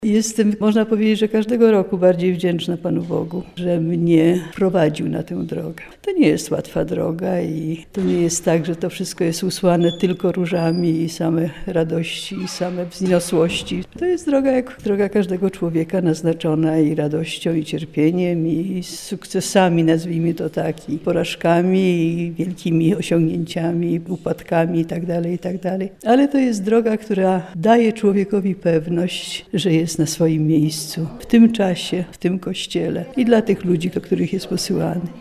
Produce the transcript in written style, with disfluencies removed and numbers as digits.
Jestem, można powiedzieć, że każdego roku bardziej wdzięczna Panu Bogu, że mnie prowadził na tę drogę. To nie jest łatwa droga i to nie jest tak, że to wszystko jest usłane tylko różami i same radości i same wzniosłości. To jest droga jak droga każdego człowieka, naznaczona i radością, i cierpieniem, i sukcesami, nazwijmy to tak, i porażkami, i wielkimi osiągnięciami, i upadkami itd., itd. Ale to jest droga, która daje człowiekowi pewność, że jest na swoim miejscu, w tym czasie, w tym Kościele i dla tych ludzi, do których jest posyłany.